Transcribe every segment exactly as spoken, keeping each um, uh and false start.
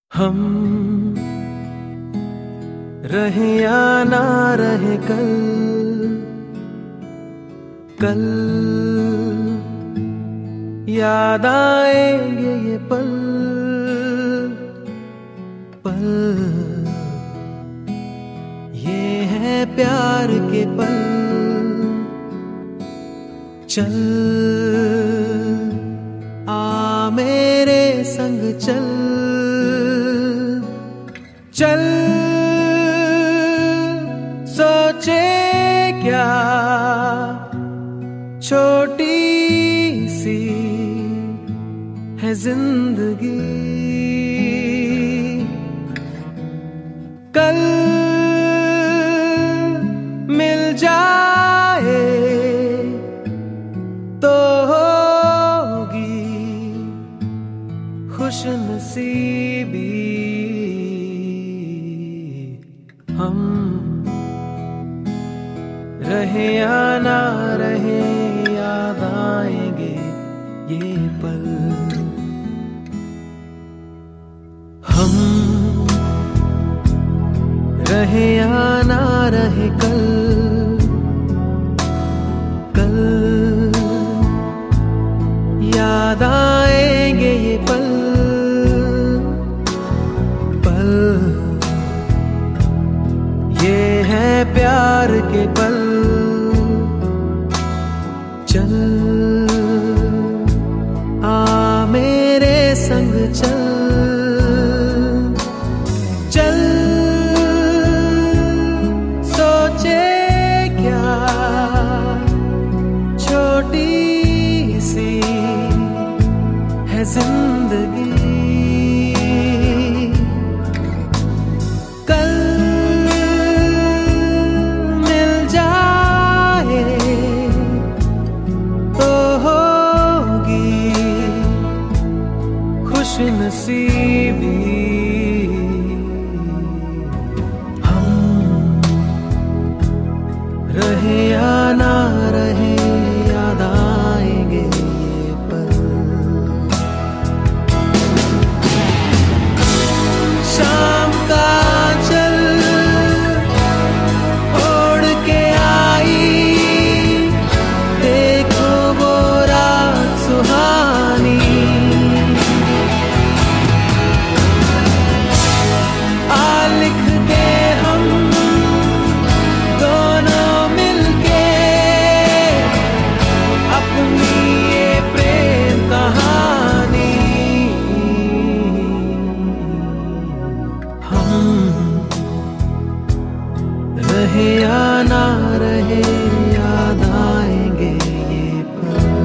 हम रहे या ना रहे कल, कल याद आएंगे ये पल, पल ये है प्यार के पल। चल आ मेरे संग चल, चल सोचे क्या छोटी सी है जिंदगी, कल मिल जाए तो होगी खुश नसीबी। हम रहे या ना रहे याद आएंगे ये पल। हम रहे या ना रहे कल, कल याद आएंगे ये पल, पल ये है प्यार के पल। चल आ मेरे संग चल, चल सोचे क्या छोटी सी है जिंदगी, कल मिल जाए तो होगी खुश नसीबी। हम रहे या ना रहे याद आएंगे ये पल। शाम का चल ओढ़ के आई, देखो वो रात सुहानी, आ लिख दे हम दोनों मिलके अपनी ये प्रेम कहानी। हम रहे या ना रहे याद आएंगे ये पल।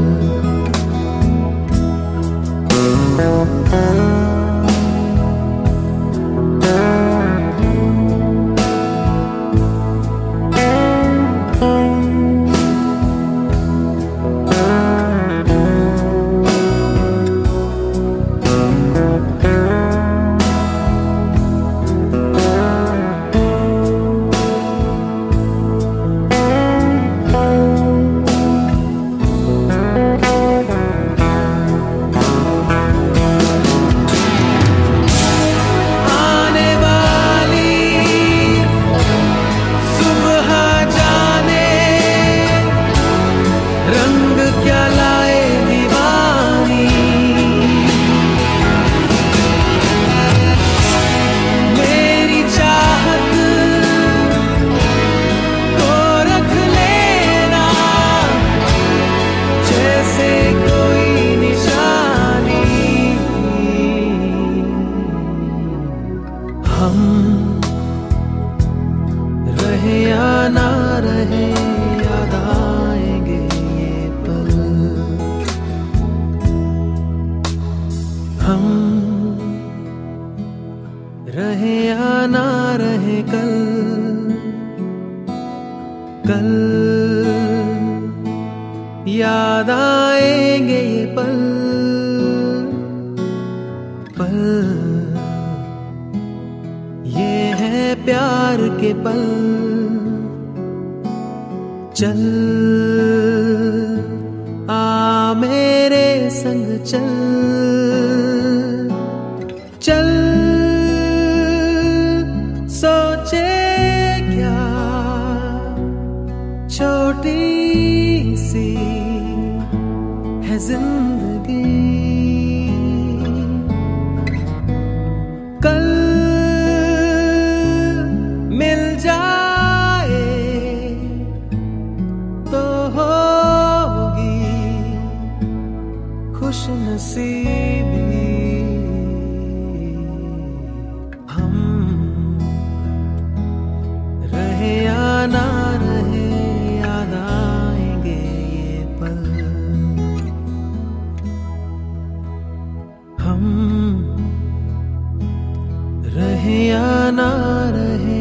आने वाली सुबह जाने रंग क्या लाए दीवानी, मेरी चाहत को रख लेना जैसे कोई निशानी। हम रहे या ना रहे याद आएंगे ये पल। हम रहे या ना रहे कल, कल याद आएंगे ये पल, पल ये है प्यार के पल। चल आ मेरे संग चल, चल जिंदगी कल मिल जाए तो होगी खुश नसीबी। हम रहे या ना रहे याद आएंगे ये पल। हम रहे या ना रहे